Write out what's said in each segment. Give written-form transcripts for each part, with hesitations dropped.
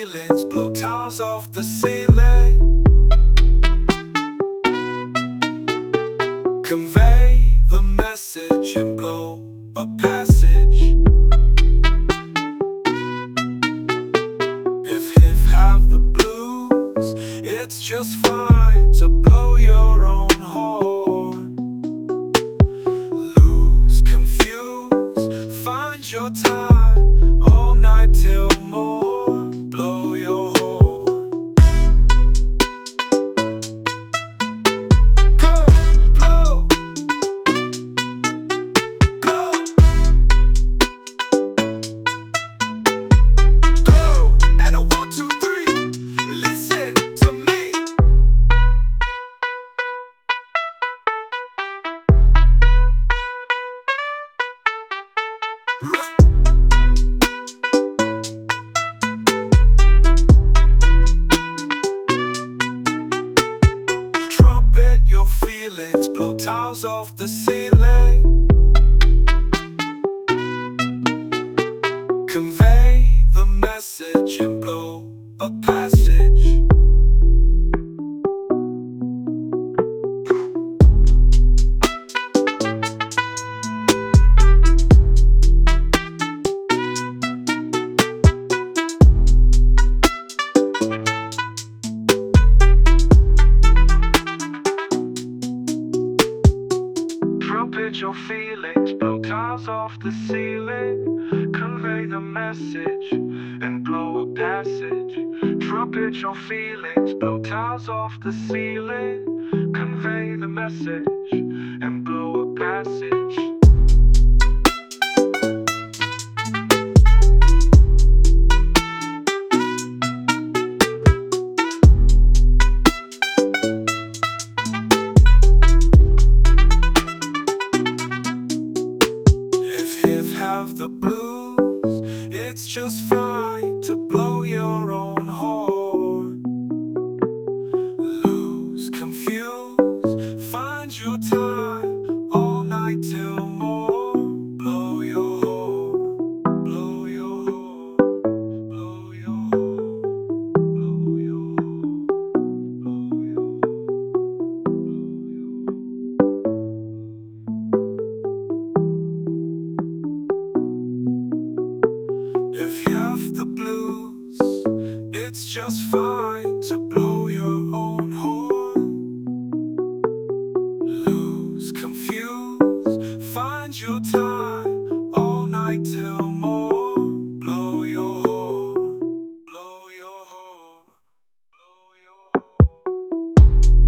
feelings, blow tiles off the ceiling. Convey the message and blow a passage. If have the blues, it's just fine to blow your own horn. Lose, confuse, find your time, all night till morn. Blow your horn. Go, blow, go, go. And a 1, 2, 3. Listen to me. Trumpet your feelings, blow tiles off the ceiling. Convey the message and blow a passage. Trumpet your feelings, blow tiles off the ceiling. Convey the message and blow a passage. Trumpet your feelings, blow tiles off the ceiling. Convey the message and blow a passage. If have the blues, it's just fine to blow your own horn. Lose, confuse, find your time, all night till morn. Blow your horn, blow your horn, blow your horn, blow your horn, blow your horn. If you have the blues, it's just fine to blow your own horn. Lose, confuse, find your time, all night till morn. Blow your horn, blow your horn, blow your horn.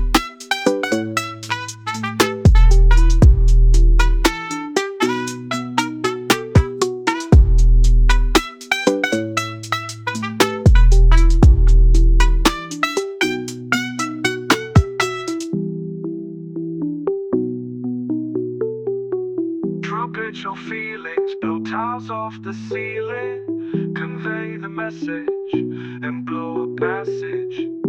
Trumpet your feelings, blow tiles off the ceiling. Convey the message and blow a passage.